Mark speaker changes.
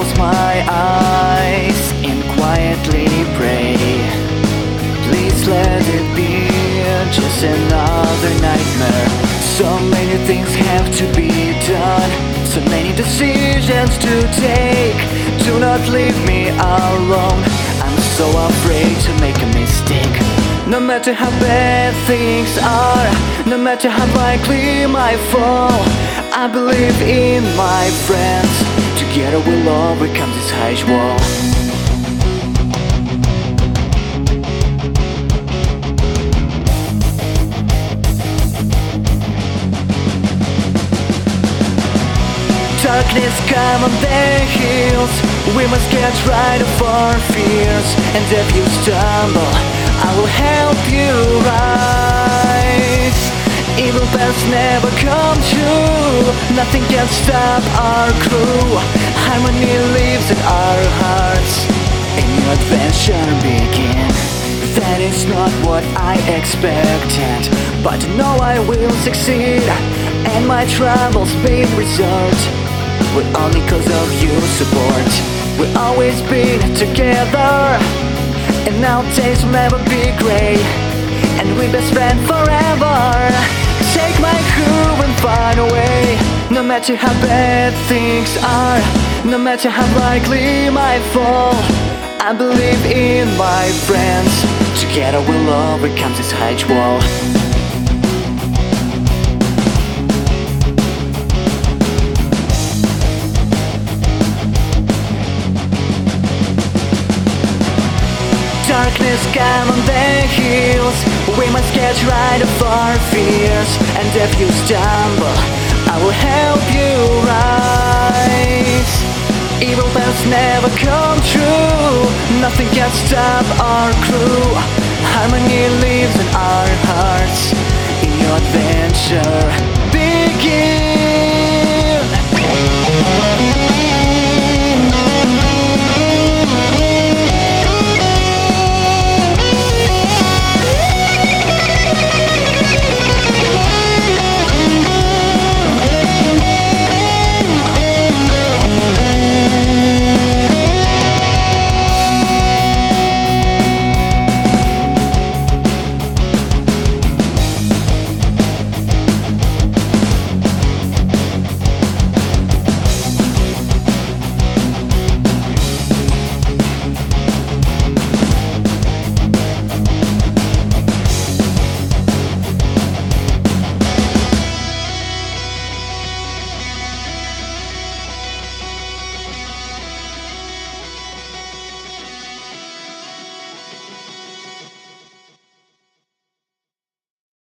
Speaker 1: close my eyes and quietly pray. Please let it be just another nightmare. So many things have to be done, so many decisions to take. Do not leave me alone, I'm so afraid to make a mistake. No matter how bad things are, no matter how likely my fall, I believe in my friends. Together we'll overcome this huge wall. Darkness come on the hills, we must get rid of our fears. And if you stumble, I will help you rise. Evil plans never come true, nothing can stop our crew. Harmony lives in our hearts, a new adventure begin. That is not what I expected, but I know I will succeed, and my troubles be resolved. We're only cause of your support. We've always been together, and nowadays will never be great, and we're best friends forever. Take my crew and find a way. No matter how bad things are, no matter how likely my fall, I believe in my friends. Together we'll overcome this huge wall. Darkness come on the hills, we must get rid of our fears. And if you stumble, I will help you rise. Evil plans never come true, nothing can stop our crew. Harmony lives in our hearts, in your adventure